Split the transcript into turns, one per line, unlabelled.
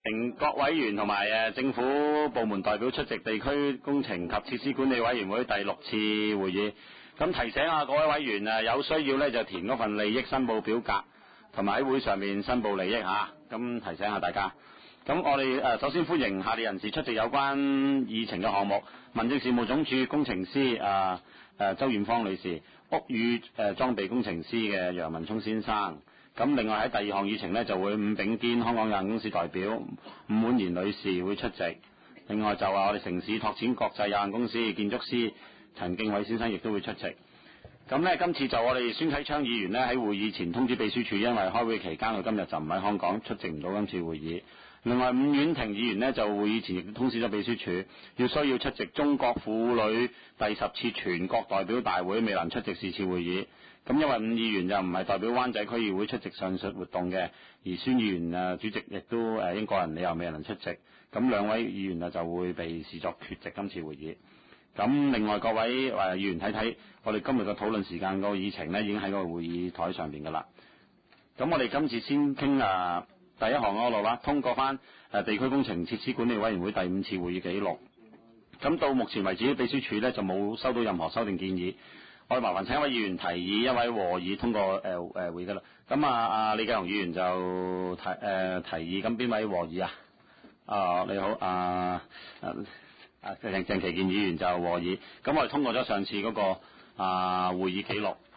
迎各委員同埋政府部門代表出席地區工程及設施管理委員會第6次會議。咁提醒下各位委員有需要呢就填嗰份利益申報表格，同埋喺會上面申報利益嚇。咁提醒下大家。咁我哋首先歡迎下列人士出席有關議程嘅項目：民政事務總署工程師周艷芳女士，屋宇裝備工程師嘅楊文聰先生。咁另外喺第二項議程呢，就會伍炳堅香港有限公司代表伍婉賢女士會出席。另外就話我哋城市拓展國際有限公司建築師陳敬偉先生亦都會出席。咁呢，今次就我哋孫啟昌議員呢，喺會議前通知秘書處，因為開會期間佢今日就唔喺香港，出席唔到今次會議。另外伍婉婷議員呢，就會議前亦都通知咗秘書處，需要出席中國婦女第10次全國代表大會，未能出席是次會議。咁因為伍議員就唔係代表灣仔區議會出席上述活動嘅，而孫議員主席亦都因個人理由未能出席。咁兩位議員就會被視作缺席今次會議。咁另外各位議員睇睇，我哋今日嘅討論時間個議程呢，已經喺個會議台上邊噶啦。咁我哋今次先傾第一項嗰度啦，通過翻地區工程設施管理委員會第5次會議記錄。咁到目前為止，秘書處呢就冇收到任何修訂建議。我哋麻煩請一位議員提議，一位和議通過會㗎啦。咁李繼雄議員就提議，咁邊位和議啊？你好，鄭其健議員就和議。咁我哋通過咗上次嗰個會議記錄。